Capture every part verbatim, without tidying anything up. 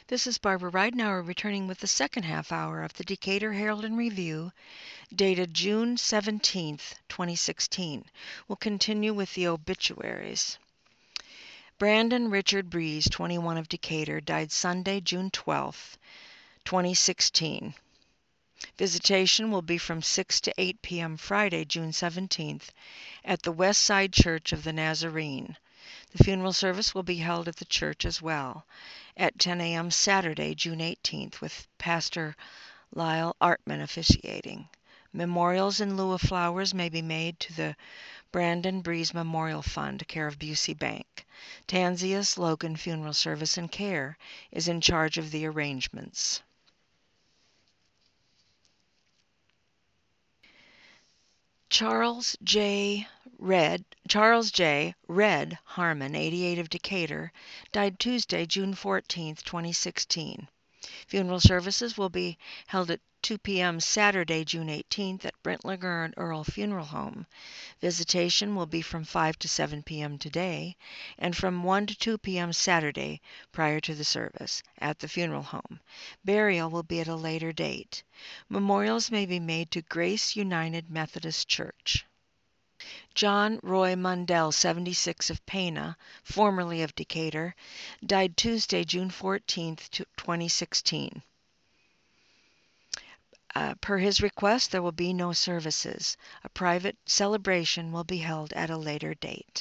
This is Barbara Ridenour returning with the second half hour of the Decatur Herald and Review, dated June seventeenth, twenty sixteen. We'll continue with the obituaries. Brandon Richard Breeze, twenty-one, of Decatur, died Sunday, June twelfth, twenty sixteen. Visitation will be from six to eight p m Friday, June seventeenth, at the West Side Church of the Nazarene. The funeral service will be held at the church as well at ten a m Saturday, June eighteenth, with Pastor Lyle Artman officiating. Memorials in lieu of flowers may be made to the Brandon Breeze Memorial Fund, care of Busey Bank. Tanzius Logan Funeral Service and Care is in charge of the arrangements. Charles J. Red, Charles J. Red Harmon, eighty-eight, of Decatur, died Tuesday, June fourteenth, twenty sixteen. Funeral services will be held at two p m Saturday, June eighteenth, at Brentlinger and Earl Funeral Home. Visitation will be from five to seven p m today, and from one to two p m Saturday prior to the service at the funeral home. Burial will be at a later date. Memorials may be made to Grace United Methodist Church. John Roy Mundell, seventy-six, of Pana, formerly of Decatur, died Tuesday, June fourteenth, twenty sixteen. Uh, per his request, there will be no services. A private celebration will be held at a later date.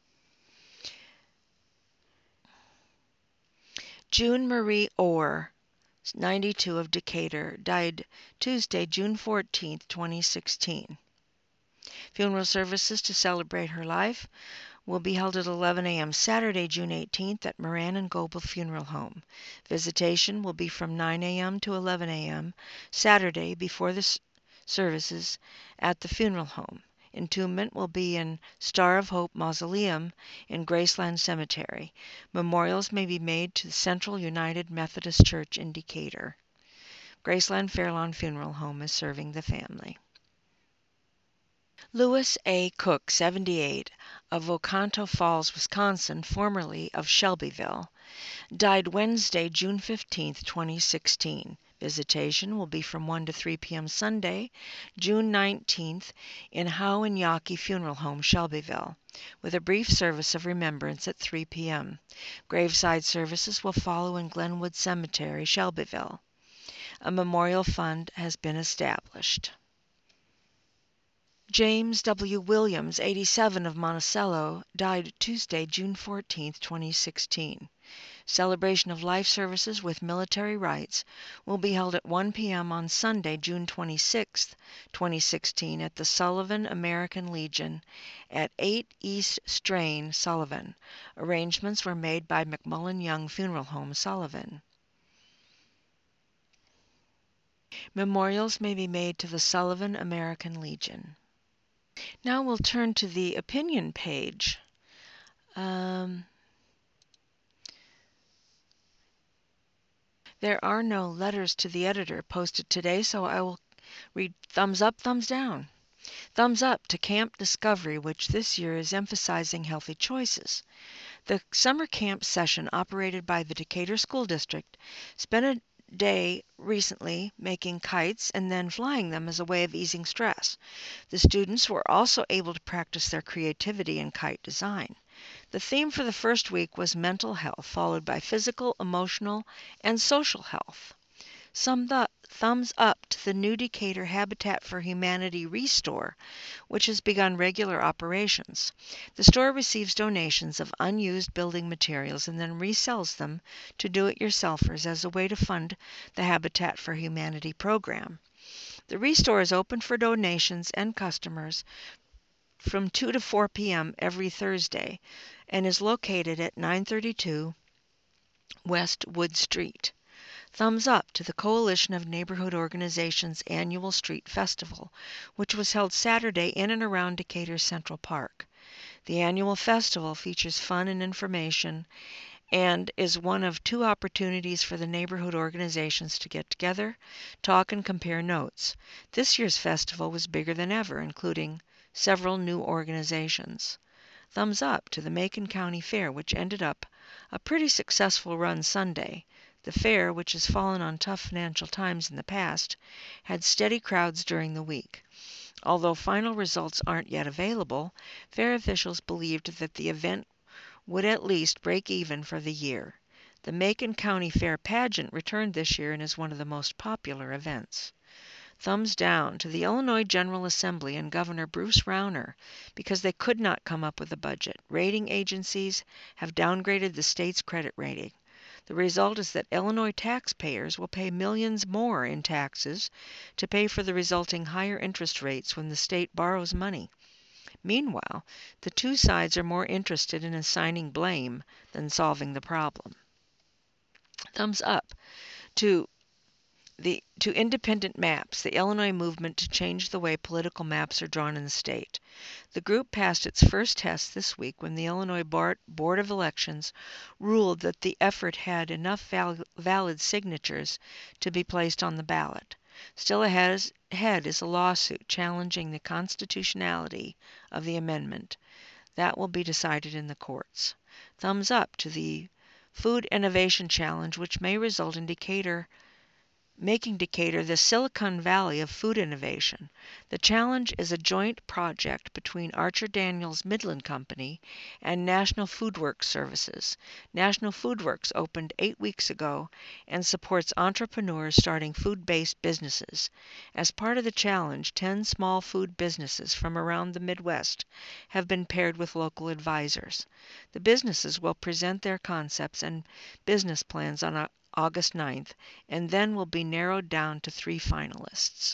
June Marie Orr, ninety-two, of Decatur, died Tuesday, June fourteenth, twenty sixteen. Funeral services to celebrate her life will be held at eleven a m Saturday, June eighteenth, at Moran and Goebel Funeral Home. Visitation will be from nine a m to eleven a m Saturday before the services at the funeral home. Entombment will be in Star of Hope Mausoleum in Graceland Cemetery. Memorials may be made to the Central United Methodist Church in Decatur. Graceland Fairlawn Funeral Home is serving the family. Lewis A. Cook, seventy-eight, of Oconto Falls, Wisconsin, formerly of Shelbyville, died Wednesday, June fifteenth, twenty sixteen. Visitation will be from one to three p m Sunday, June nineteenth, in Howe and Yockey Funeral Home, Shelbyville, with a brief service of remembrance at three p m Graveside services will follow in Glenwood Cemetery, Shelbyville. A memorial fund has been established. James W. Williams, eighty-seven, of Monticello, died Tuesday, June fourteenth, twenty sixteen. Celebration of life services with military rites will be held at one p m on Sunday, June twenty-sixth, twenty sixteen, at the Sullivan American Legion at eight East Strain, Sullivan. Arrangements were made by McMullen Young Funeral Home, Sullivan. Memorials may be made to the Sullivan American Legion. Now we'll turn to the opinion page. Um, there are no letters to the editor posted today, so I will read thumbs up, thumbs down. Thumbs up to Camp Discovery, which this year is emphasizing healthy choices. The summer camp session operated by the Decatur School District spent a day recently making kites and then flying them as a way of easing stress. The students were also able to practice their creativity in kite design. The theme for the first week was mental health, followed by physical, emotional, and social health. Some th- thumbs up to the new Decatur Habitat for Humanity Restore, which has begun regular operations. The store receives donations of unused building materials and then resells them to do-it-yourselfers as a way to fund the Habitat for Humanity program. The Restore is open for donations and customers from two to four p m every Thursday and is located at nine thirty-two West Wood Street. Thumbs up to the Coalition of Neighborhood Organizations Annual Street Festival, which was held Saturday in and around Decatur Central Park. The annual festival features fun and information and is one of two opportunities for the neighborhood organizations to get together, talk, and compare notes. This year's festival was bigger than ever, including several new organizations. Thumbs up to the Macon County Fair, which ended up a pretty successful run Sunday. The fair, which has fallen on tough financial times in the past, had steady crowds during the week. Although final results aren't yet available, fair officials believed that the event would at least break even for the year. The Macon County Fair pageant returned this year and is one of the most popular events. Thumbs down to the Illinois General Assembly and Governor Bruce Rauner because they could not come up with a budget. Rating agencies have downgraded the state's credit rating. The result is that Illinois taxpayers will pay millions more in taxes to pay for the resulting higher interest rates when the state borrows money. Meanwhile, the two sides are more interested in assigning blame than solving the problem. Thumbs up to the to Independent Maps, the Illinois movement to change the way political maps are drawn in the state. The group passed its first test this week when the Illinois Board of Elections ruled that the effort had enough val valid signatures to be placed on the ballot. Still ahead is a lawsuit challenging the constitutionality of the amendment. That will be decided in the courts. Thumbs up to the Food Innovation Challenge, which may result in Decatur making Decatur the Silicon Valley of food innovation. The challenge is a joint project between Archer Daniels Midland Company and National Foodworks Services. National Foodworks opened eight weeks ago and supports entrepreneurs starting food-based businesses. As part of the challenge, ten small food businesses from around the Midwest have been paired with local advisors. The businesses will present their concepts and business plans on a August ninth, and then will be narrowed down to three finalists.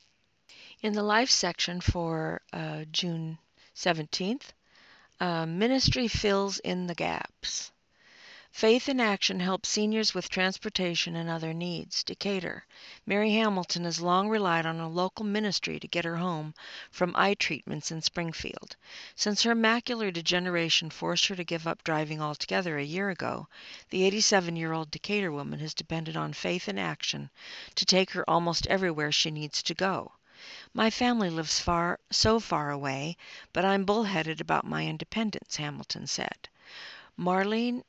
In the Life section for uh, June seventeenth, uh, Ministry fills in the gaps. Faith in Action helps seniors with transportation and other needs. Decatur. Mary Hamilton has long relied on a local ministry to get her home from eye treatments in Springfield. Since her macular degeneration forced her to give up driving altogether a year ago, the eighty-seven-year-old Decatur woman has depended on Faith in Action to take her almost everywhere she needs to go. My family lives far, so far away, but I'm bullheaded about my independence, Hamilton said. Marlene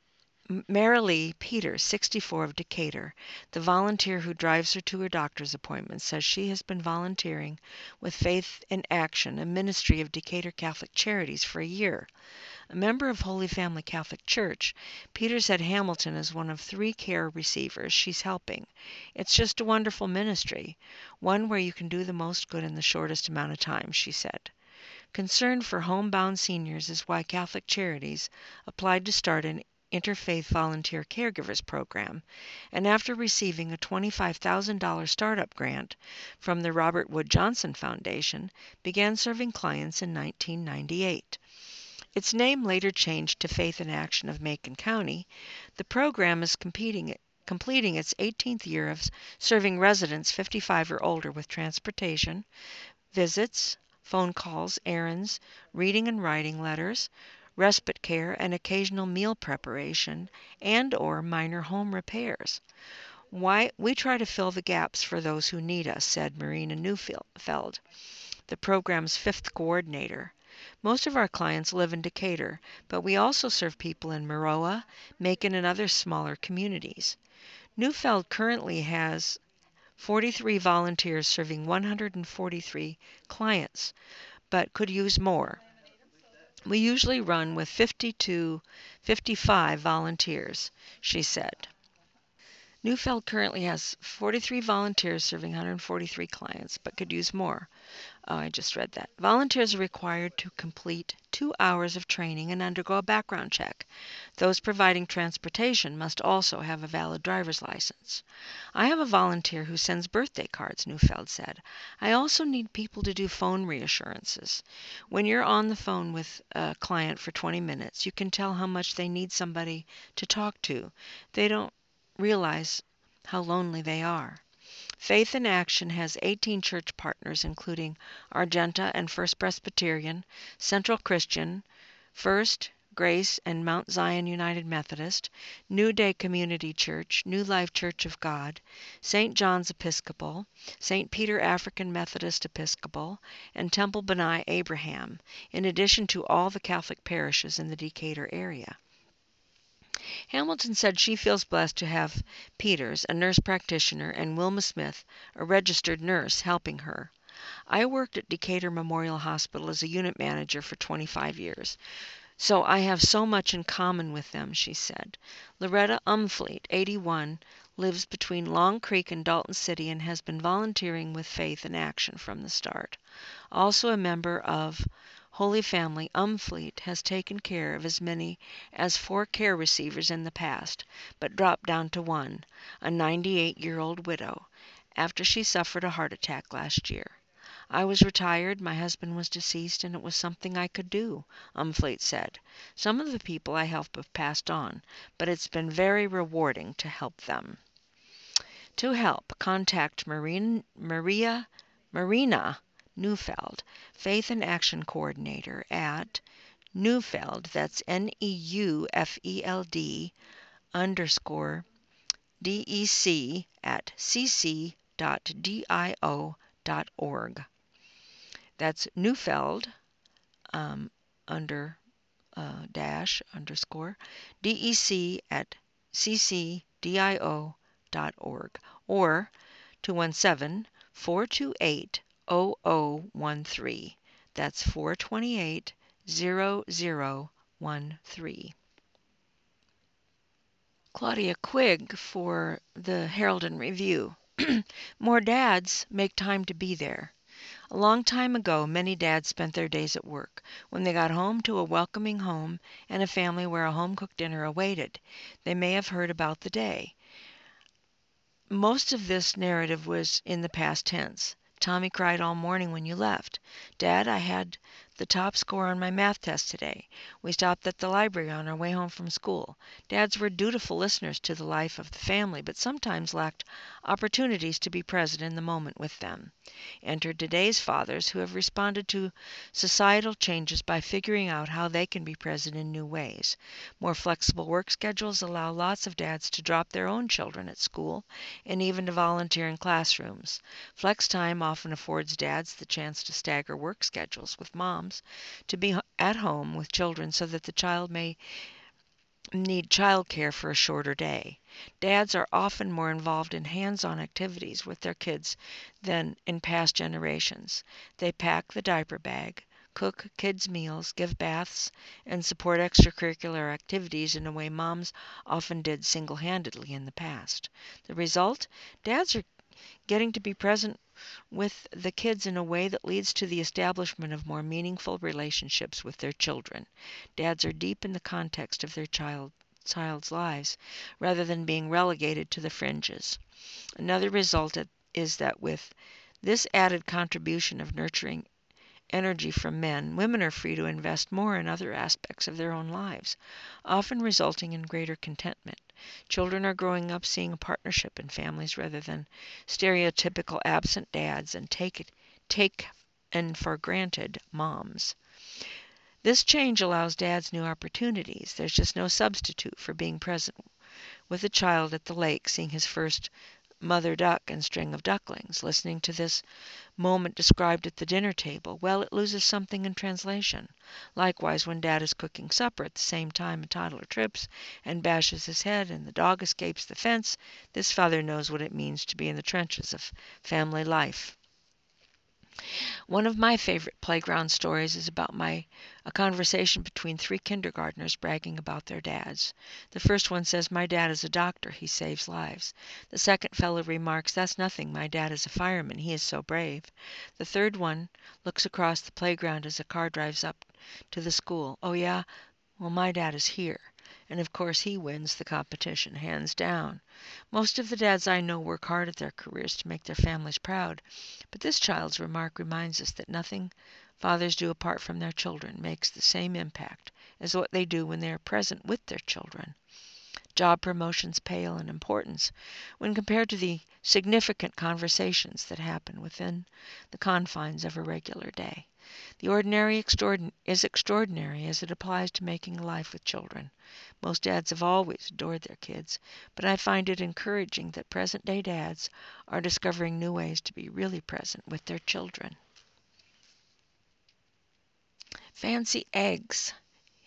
Marilee Peters, sixty-four, of Decatur, the volunteer who drives her to her doctor's appointments, says she has been volunteering with Faith in Action, a ministry of Decatur Catholic Charities, for a year. A member of Holy Family Catholic Church, Peters said Hamilton is one of three care receivers she's helping. It's just a wonderful ministry, one where you can do the most good in the shortest amount of time, she said. Concern for homebound seniors is why Catholic Charities applied to start an Interfaith Volunteer Caregivers Program, and after receiving a twenty-five thousand dollars startup grant from the Robert Wood Johnson Foundation, began serving clients in nineteen ninety-eight. Its name later changed to Faith in Action of Macon County. The program is competing, completing its eighteenth year of serving residents fifty-five or older with transportation, visits, phone calls, errands, reading and writing letters, respite care, and occasional meal preparation and or minor home repairs. Why, we try to fill the gaps for those who need us, said Marina Neufeld, the program's fifth coordinator. Most of our clients live in Decatur, but we also serve people in Maroa, Macon, and other smaller communities. Neufeld currently has forty-three volunteers serving one hundred forty-three clients, but could use more. We usually run with fifty to fifty-five volunteers, she said. Neufeld currently has forty-three volunteers serving one hundred forty-three clients, but could use more. Oh, I just read that. Volunteers are required to complete two hours of training and undergo a background check. Those providing transportation must also have a valid driver's license. I have a volunteer who sends birthday cards, Neufeld said. I also need people to do phone reassurances. When you're on the phone with a client for twenty minutes, you can tell how much they need somebody to talk to. They don't realize how lonely they are. Faith in Action has eighteen church partners, including Argenta and First Presbyterian, Central Christian, First, Grace, and Mount Zion United Methodist, New Day Community Church, New Life Church of God, Saint John's Episcopal, Saint Peter African Methodist Episcopal, and Temple Benai Abraham, in addition to all the Catholic parishes in the Decatur area. Hamilton said she feels blessed to have Peters, a nurse practitioner, and Wilma Smith, a registered nurse, helping her. I worked at Decatur Memorial Hospital as a unit manager for twenty-five years, so I have so much in common with them, she said. Loretta Umfleet, eighty-one, lives between Long Creek and Dalton City and has been volunteering with Faith in Action from the start. Also a member of Holy Family, Umfleet has taken care of as many as four care receivers in the past, but dropped down to one, a ninety-eight-year-old widow, after she suffered a heart attack last year. I was retired, my husband was deceased, and it was something I could do, Umfleet said. Some of the people I help have passed on, but it's been very rewarding to help them. To help, contact Marine, Maria, Marina Neufeld, Faith in Action Coordinator at Neufeld, that's N E U F E L D underscore D E C at c c dot dio dot org. That's Neufeld, um, under, uh, dash, underscore, D E C at c c dio dot org, or two one seven, four two eight, zero zero one three. That's four two eight, zero zero one three. Claudia Quigg for the Herald and Review. More dads make time to be there. A long time ago, many dads spent their days at work. When they got home to a welcoming home and a family where a home-cooked dinner awaited, they may have heard about the day. Most of this narrative was in the past tense. Tommy cried all morning when you left. Dad, I had the top score on my math test today. We stopped at the library on our way home from school. Dads were dutiful listeners to the life of the family, but sometimes lacked opportunities to be present in the moment with them. Enter today's fathers, who have responded to societal changes by figuring out how they can be present in new ways. More flexible work schedules allow lots of dads to drop their own children at school and even to volunteer in classrooms. Flex time often affords dads the chance to stagger work schedules with moms to be at home with children so that the child may need childcare for a shorter day. Dads are often more involved in hands-on activities with their kids than in past generations. They pack the diaper bag, cook kids' meals, give baths, and support extracurricular activities in a way moms often did single-handedly in the past. The result? Dads are getting to be present with the kids in a way that leads to the establishment of more meaningful relationships with their children. Dads are deep in the context of their child, child's lives, rather than being relegated to the fringes. Another result is that with this added contribution of nurturing energy from men, women are free to invest more in other aspects of their own lives, often resulting in greater contentment. Children are growing up seeing a partnership in families rather than stereotypical absent dads and take it, take and for granted moms. This change allows dads new opportunities. There's just no substitute for being present with a child at the lake, seeing his first mother duck and string of ducklings, listening to this moment described at the dinner table. Well, it loses something in translation. Likewise, when dad is cooking supper at the same time a toddler trips and bashes his head and the dog escapes the fence, this father knows what it means to be in the trenches of family life. One of my favorite playground stories is about my a conversation between three kindergartners bragging about their dads. The first one says, "My dad is a doctor, he saves lives." The second fellow remarks, "That's nothing, my dad is a fireman, he is so brave." The third one looks across the playground as a car drives up to the school. "Oh yeah, well my dad is here." And of course he wins the competition, hands down. Most of the dads I know work hard at their careers to make their families proud, but this child's remark reminds us that nothing fathers do apart from their children makes the same impact as what they do when they are present with their children. Job promotions pale in importance when compared to the significant conversations that happen within the confines of a regular day. The ordinary extraordin- is extraordinary as it applies to making a life with children. Most dads have always adored their kids, but I find it encouraging that present-day dads are discovering new ways to be really present with their children. Fancy eggs.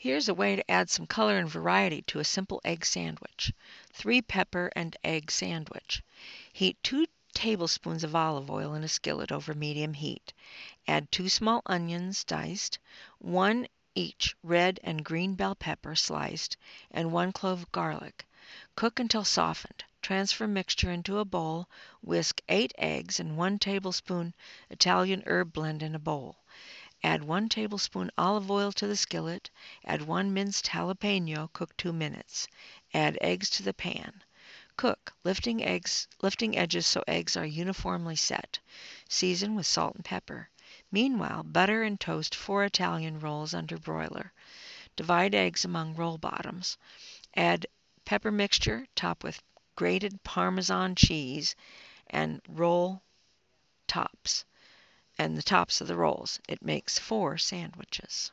Here's a way to add some color and variety to a simple egg sandwich. Three pepper and egg sandwich. Heat two tablespoons of olive oil in a skillet over medium heat. Add two small onions diced, one each red and green bell pepper sliced, and one clove of garlic. Cook until softened. Transfer mixture into a bowl. Whisk eight eggs and one tablespoon Italian herb blend in a bowl. Add one tablespoon olive oil to the skillet. Add one minced jalapeno. Cook two minutes. Add eggs to the pan. Cook, lifting eggs, lifting edges so eggs are uniformly set. Season with salt and pepper. Meanwhile, butter and toast four Italian rolls under broiler. Divide eggs among roll bottoms. Add pepper mixture, top with grated Parmesan cheese, and roll tops. And the tops of the rolls. It makes four sandwiches.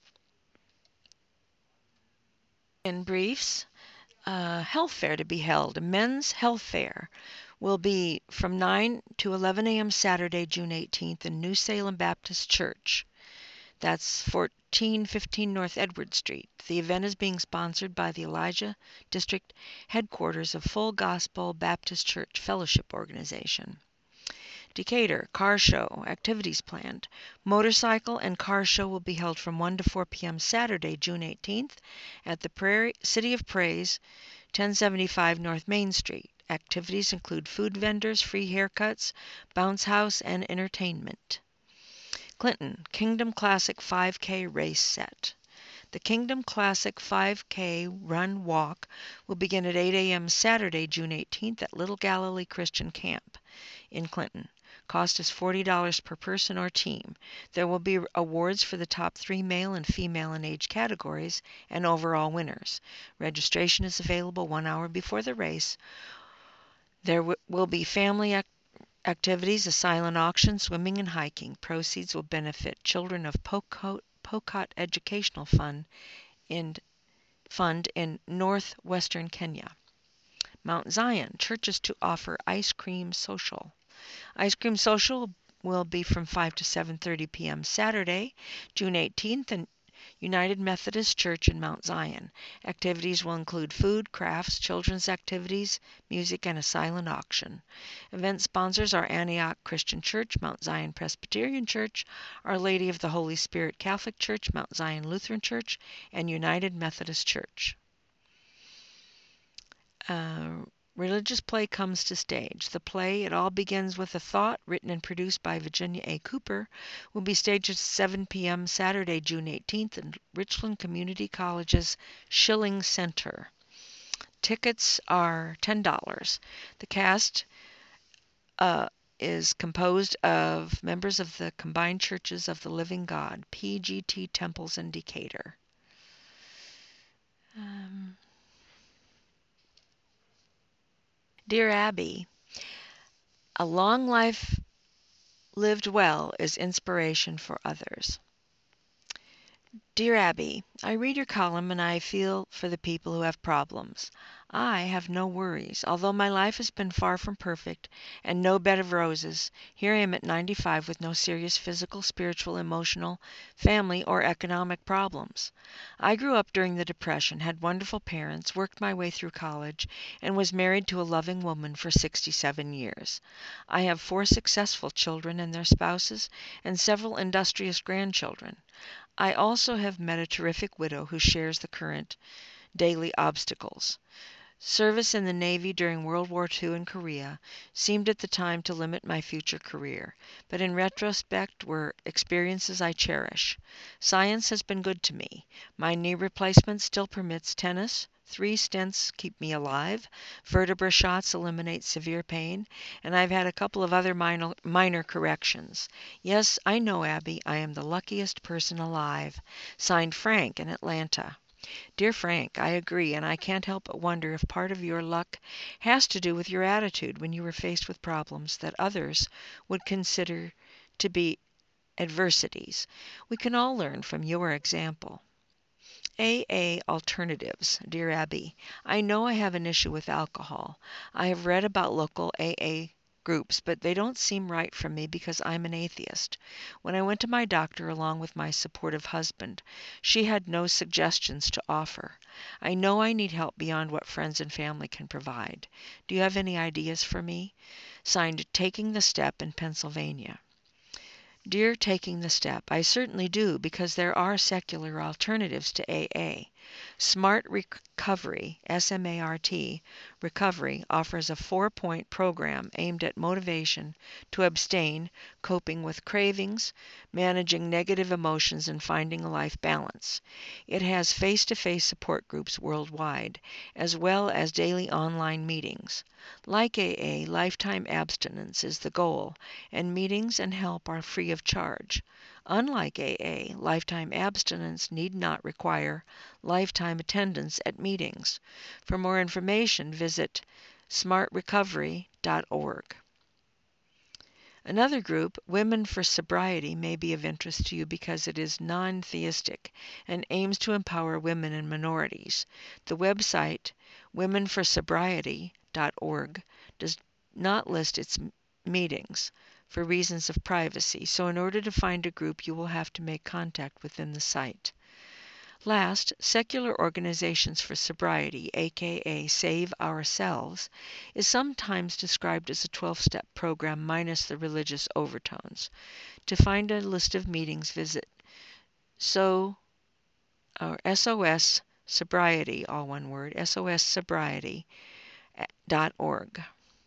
In briefs, a health fair to be held. A men's health fair will be from nine to eleven a m Saturday, June eighteenth in New Salem Baptist Church. That's fourteen fifteen North Edward Street. The event is being sponsored by the Elijah District Headquarters of Full Gospel Baptist Church Fellowship Organization. Decatur Car Show. Activities planned. Motorcycle and car show will be held from one to four p m Saturday, June eighteenth at the Prairie, City of Praise, ten seventy-five North Main Street. Activities include food vendors, free haircuts, bounce house, and entertainment. Clinton Kingdom Classic five K race set. The Kingdom Classic five K Run Walk will begin at eight a m Saturday, June eighteenth at Little Galilee Christian Camp in Clinton. Cost is forty dollars per person or team. There will be awards for the top three male and female in age categories and overall winners. Registration is available one hour before the race. There w- will be family ac- activities, a silent auction, swimming, and hiking. Proceeds will benefit Children of Pokot, Pokot Educational Fund in, Fund in northwestern Kenya. Mount Zion, churches to offer ice cream social. Ice Cream Social will be from five to seven thirty p m Saturday, June eighteenth in United Methodist Church in Mount Zion. Activities will include food, crafts, children's activities, music, and a silent auction. Event sponsors are Antioch Christian Church, Mount Zion Presbyterian Church, Our Lady of the Holy Spirit Catholic Church, Mount Zion Lutheran Church, and United Methodist Church. Uh, Religious play comes to stage. The play, It All Begins with a Thought, written and produced by Virginia A. Cooper, will be staged at seven p m Saturday, June eighteenth in Richland Community College's Schilling Center. Tickets are ten dollars. The cast uh, is composed of members of the Combined Churches of the Living God, P G T Temples in Decatur. Um, Dear Abby, a long life lived well is inspiration for others. Dear Abby, I read your column and I feel for the people who have problems. I have no worries. Although my life has been far from perfect and no bed of roses, here I am at ninety-five with no serious physical, spiritual, emotional, family, or economic problems. I grew up during the Depression, had wonderful parents, worked my way through college, and was married to a loving woman for sixty-seven years. I have four successful children and their spouses, and several industrious grandchildren. I also have met a terrific widow who shares the current daily obstacles. Service in the Navy during World War Two in Korea seemed at the time to limit my future career, but in retrospect were experiences I cherish. Science has been good to me. My knee replacement still permits tennis. Three stents keep me alive. Vertebra shots eliminate severe pain, and I've had a couple of other minor, minor corrections. Yes, I know, Abby, I am the luckiest person alive. Signed, Frank in Atlanta. Dear Frank, I agree, and I can't help but wonder if part of your luck has to do with your attitude when you were faced with problems that others would consider to be adversities. We can all learn from your example. A A Alternatives. Dear Abby, I know I have an issue with alcohol. I have read about local A A groups, but they don't seem right for me because I'm an atheist. When I went to my doctor along with my supportive husband, she had no suggestions to offer. I know I need help beyond what friends and family can provide. Do you have any ideas for me? Signed, Taking the Step in Pennsylvania. Dear Taking the Step, I certainly do, because there are secular alternatives to A A. Smart Recovery, S M A R T, Recovery, offers a four-point program aimed at motivation to abstain, coping with cravings, managing negative emotions, and finding a life balance. It has face-to-face support groups worldwide, as well as daily online meetings. Like A A, lifetime abstinence is the goal, and meetings and help are free of charge. Unlike A A, lifetime abstinence need not require lifetime attendance at meetings. For more information, visit smart recovery dot org. Another group, Women for Sobriety, may be of interest to you because it is non-theistic and aims to empower women and minorities. The website, women for sobriety dot org, does not list its meetings for reasons of privacy, so in order to find a group you will have to make contact within the site. Last, Secular Organizations for Sobriety, aka Save Ourselves, is sometimes described as a twelve-step program minus the religious overtones. To find a list of meetings, visit so or S O S Sobriety, all one word, S O S sobriety dot org.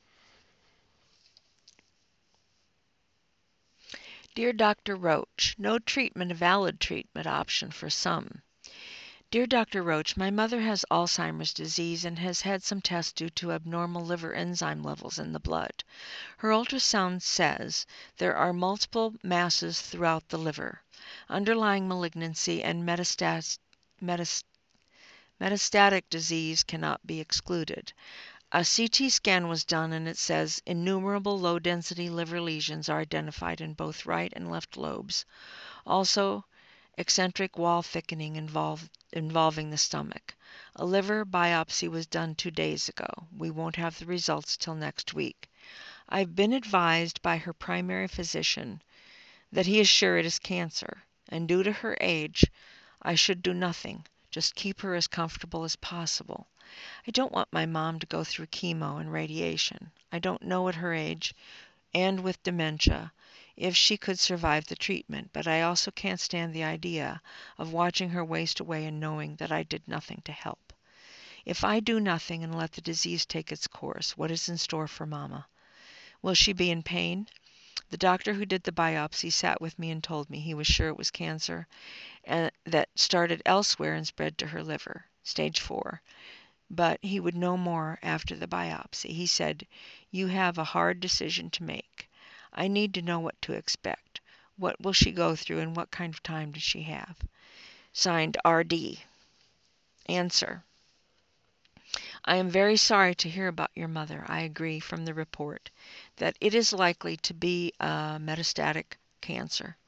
Dear Doctor Roach, no treatment a valid treatment option for some. Dear Doctor Roach, my mother has Alzheimer's disease and has had some tests due to abnormal liver enzyme levels in the blood. Her ultrasound says there are multiple masses throughout the liver, underlying malignancy, and metastas- metas- metastatic disease cannot be excluded. A C T scan was done and it says innumerable low-density liver lesions are identified in both right and left lobes. Also, eccentric wall thickening involved, involving the stomach. A liver biopsy was done two days ago. We won't have the results till next week. I've been advised by her primary physician that he is sure it is cancer, and due to her age, I should do nothing, just keep her as comfortable as possible. I don't want my mom to go through chemo and radiation. I don't know at her age, and with dementia, if she could survive the treatment, but I also can't stand the idea of watching her waste away and knowing that I did nothing to help. If I do nothing and let the disease take its course, what is in store for Mama? Will she be in pain? The doctor who did the biopsy sat with me and told me he was sure it was cancer and that started elsewhere and spread to her liver, stage four. But he would know more after the biopsy. He said, "You have a hard decision to make. I need to know what to expect. What will she go through and what kind of time does she have?" Signed, R D. Answer. I am very sorry to hear about your mother. I agree from the report that it is likely to be a metastatic cancer.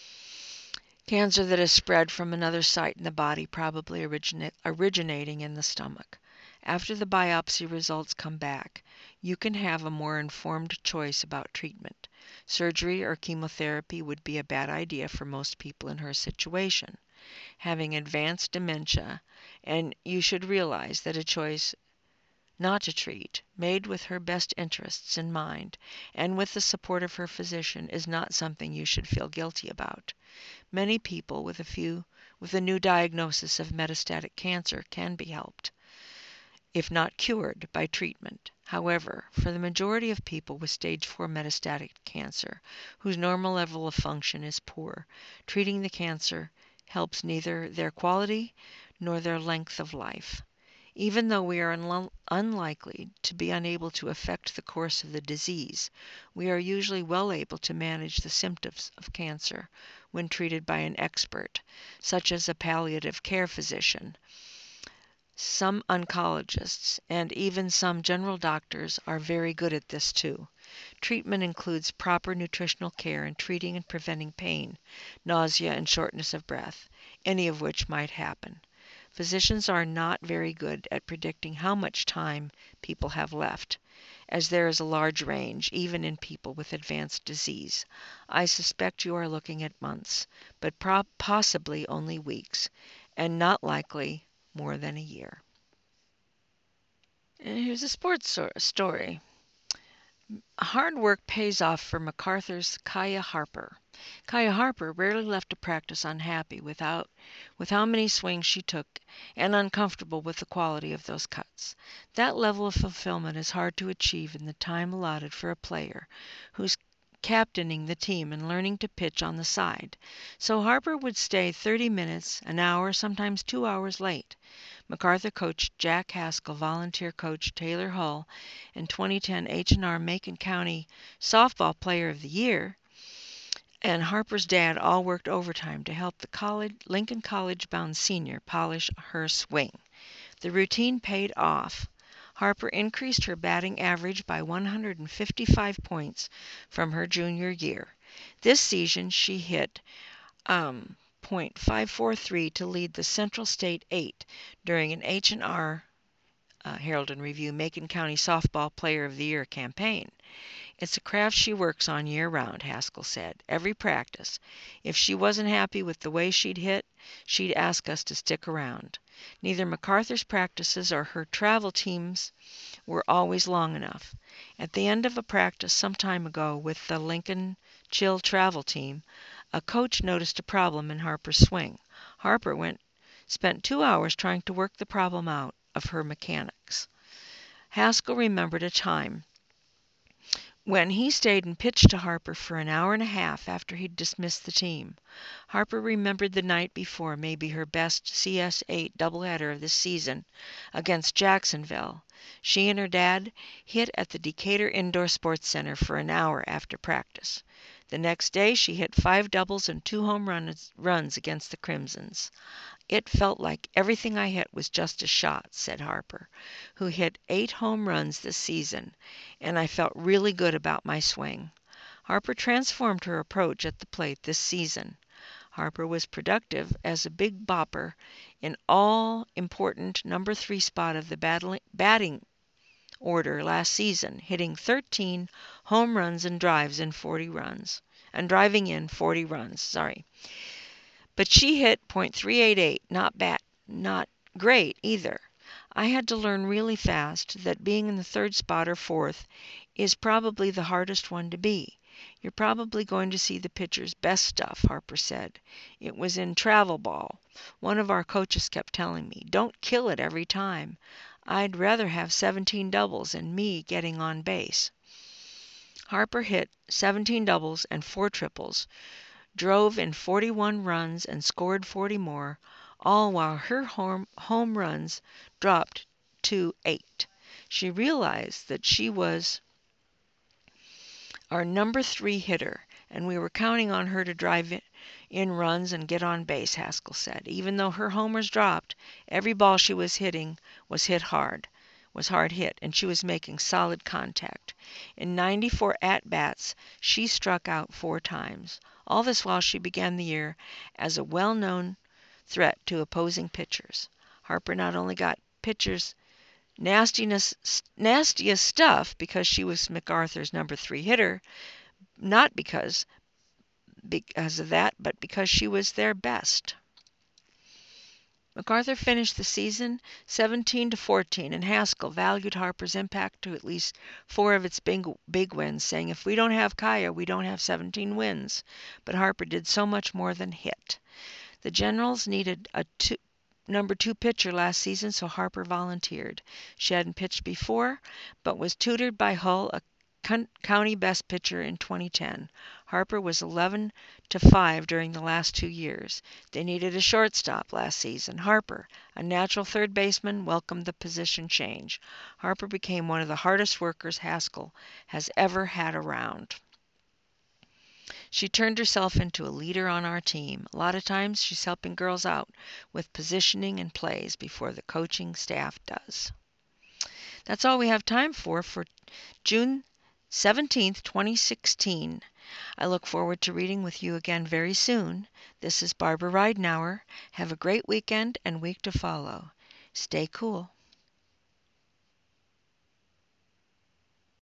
Cancer that is spread from another site in the body, probably origina- originating in the stomach. After the biopsy results come back, you can have a more informed choice about treatment. Surgery or chemotherapy would be a bad idea for most people in her situation, having advanced dementia, and you should realize that a choice not to treat, made with her best interests in mind and with the support of her physician, is not something you should feel guilty about. Many people with a few with a new diagnosis of metastatic cancer can be helped, if not cured, by treatment. However, for the majority of people with stage four metastatic cancer, whose normal level of function is poor, treating the cancer helps neither their quality nor their length of life. Even though we are unlo- unlikely to be unable to affect the course of the disease, we are usually well able to manage the symptoms of cancer when treated by an expert, such as a palliative care physician. Some oncologists and even some general doctors are very good at this too. Treatment includes proper nutritional care and treating and preventing pain, nausea, and shortness of breath, any of which might happen. Physicians are not very good at predicting how much time people have left. as there is a large range, even in people with advanced disease. I suspect you are looking at months, but pro- possibly only weeks, and not likely more than a year. And here's a sports so- story. Hard work pays off for MacArthur's Kaya Harper. Kaya Harper rarely left a practice unhappy without, with how many swings she took and uncomfortable with the quality of those cuts. That level of fulfillment is hard to achieve in the time allotted for a player who's captaining the team and learning to pitch on the side. So Harper would stay thirty minutes, an hour, sometimes two hours late. MacArthur coach Jack Haskell, volunteer coach Taylor Hull, and twenty ten H and R Macon County Softball Player of the Year, and Harper's dad all worked overtime to help the college, Lincoln College-bound senior polish her swing. The routine paid off. Harper increased her batting average by one hundred fifty-five points from her junior year. This season she hit um, point five four three to lead the Central State eight during an H and R uh, Herald and Review Macon County Softball Player of the Year campaign. It's a craft she works on year-round, Haskell said, every practice. If she wasn't happy with the way she'd hit, she'd ask us to stick around. Neither MacArthur's practices or her travel teams were always long enough. At the end of a practice some time ago with the Lincoln Chill travel team, a coach noticed a problem in Harper's swing. Harper went spent two hours trying to work the problem out of her mechanics. Haskell remembered a time when he stayed and pitched to Harper for an hour and a half after he'd dismissed the team. Harper remembered the night before, maybe her best C S eight doubleheader of the season against Jacksonville. She and her dad hit at the Decatur Indoor Sports Center for an hour after practice. The next day she hit five doubles and two home runs, runs against the Crimsons. It felt like everything I hit was just a shot, said Harper, who hit eight home runs this season, and I felt really good about my swing. Harper transformed her approach at the plate this season. Harper was productive as a big bopper in all-important number three spot of the batting order last season, hitting thirteen home runs and drives in forty runs, and driving in forty runs, sorry. But she hit point three eight eight, not bad, not great either. I had to learn really fast that being in the third spot or fourth is probably the hardest one to be. You're probably going to see the pitcher's best stuff, Harper said. It was in travel ball. One of our coaches kept telling me, don't kill it every time. I'd rather have seventeen doubles and me getting on base. Harper hit seventeen doubles and four triples, drove in forty-one runs and scored forty more, all while her home, home runs dropped to eight. She realized that she was our number three hitter, and we were counting on her to drive in runs and get on base, Haskell said. Even though her homers dropped, every ball she was hitting was hit hard, was hard hit, and she was making solid contact. In ninety-four at-bats, she struck out four times. All this while she began the year as a well-known threat to opposing pitchers. Harper not only got pitchers' nastiness, nastiest stuff because she was MacArthur's number three hitter, not because because of that, but because she was their best. MacArthur finished the season seventeen to fourteen, and Haskell valued Harper's impact to at least four of its big, big wins, saying, if we don't have Kaya, we don't have seventeen wins. But Harper did so much more than hit. The Generals needed a two, number two pitcher last season, so Harper volunteered. She hadn't pitched before, but was tutored by Hull, a county best pitcher in twenty ten. Harper was eleven to five during the last two years. They needed a shortstop last season. Harper, a natural third baseman, welcomed the position change. Harper became one of the hardest workers Haskell has ever had around. She turned herself into a leader on our team. A lot of times she's helping girls out with positioning and plays before the coaching staff does. That's all we have time for for June seventeenth, twenty sixteen. I look forward to reading with you again very soon. This is Barbara Ridenour. Have a great weekend and week to follow. Stay cool.